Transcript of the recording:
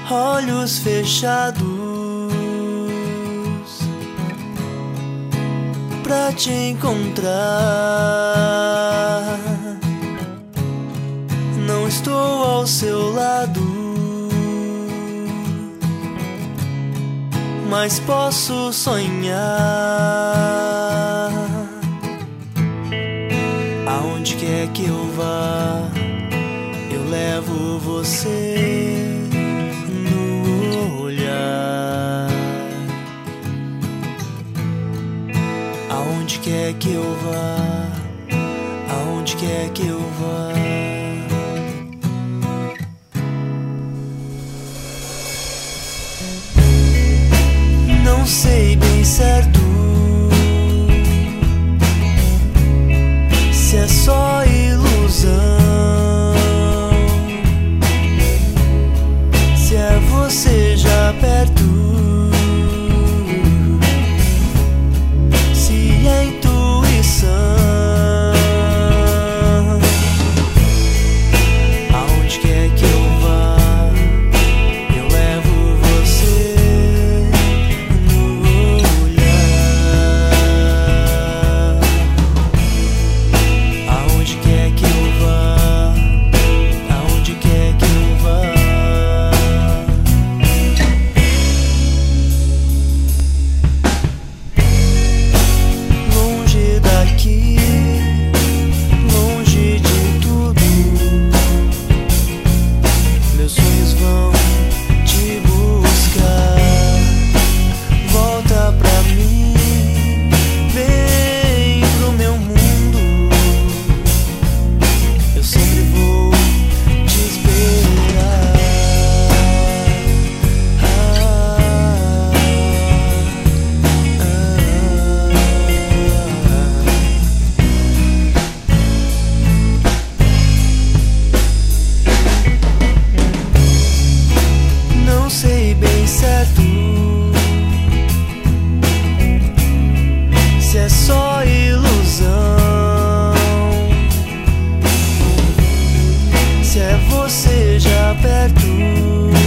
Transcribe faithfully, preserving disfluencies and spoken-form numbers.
olhos fechados pra te encontrar. Não estou ao seu lado, mas posso sonhar. Aonde quer que eu vá, eu levo você no olhar. Aonde quer que eu vá, aonde quer que eu vá. Não sei bem certo se é só ilusão, se é você já perto, se é intuição. Aonde quer que eu vá, eu levo você no olhar. Aonde quer que eu vá, aonde quer que eu vá. Longe daqui, longe de tudo, meus sonhos vão te buscar. Volta pra mim, vem pro meu mundo, eu sempre vou te esperar. Ah, ah, ah. Não sei bem certo se é só ilusão, se é você já perto,